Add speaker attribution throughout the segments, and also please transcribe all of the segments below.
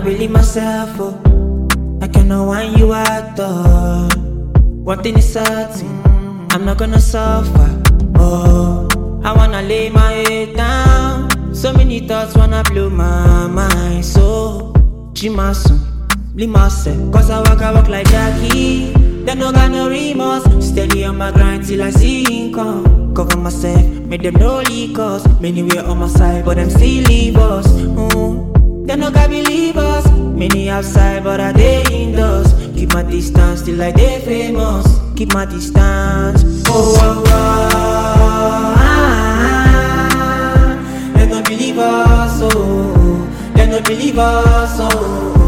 Speaker 1: believe myself, oh. I cannot want you out, oh. One thing is certain, I'm not gonna suffer, oh. I wanna lay my head down. So many thoughts wanna blow my mind. So, Jimasun, leave myself. Cause I walk like Jackie. Then no got no remorse. Steady on my grind till I see income. Cover myself, make them no leak us. Many way on my side, but them still leave us. Them no got believe us. Many outside, but I they indoors. Keep my distance till I they famous. Keep my distance. Oh, oh, oh. They don't believe us, oh. They don't believe us, oh.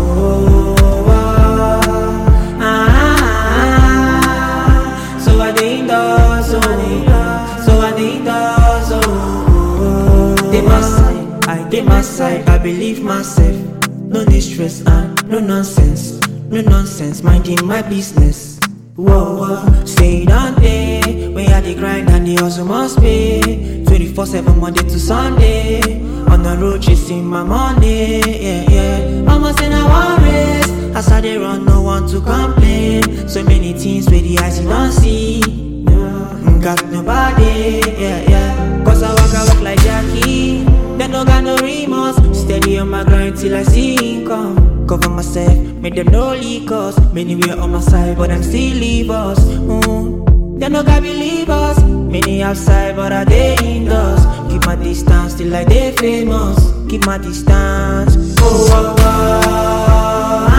Speaker 1: So I dey indoors, oh. So I dey indoors, oh. Dey my side, I dey my side. I believe myself. No distress and no nonsense. No nonsense, minding my business. Whoa, whoa. Stay down there. When I dey grind and the hustle must pay. 24/7 Monday to Sunday. On the road chasing my money, yeah, yeah. Almost in a one race. As I dey run, no one to complain. So many things where the eyes you don't see. Got nobody, yeah, yeah. Cause I walk like Jackie. Then no got no remorse. Steady on my grind till I see income. Cover myself, make them no leak us. Many way on my side, but I'm still leave us. They no got believe us. Many outside, but I they indoors. Keep my distance till I they famous. Keep my distance. Oh, oh, oh.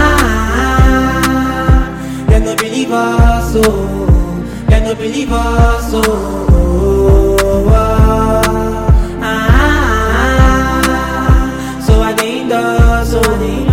Speaker 1: They no believe us, oh. They no believe us, oh. So I they indoors, oh.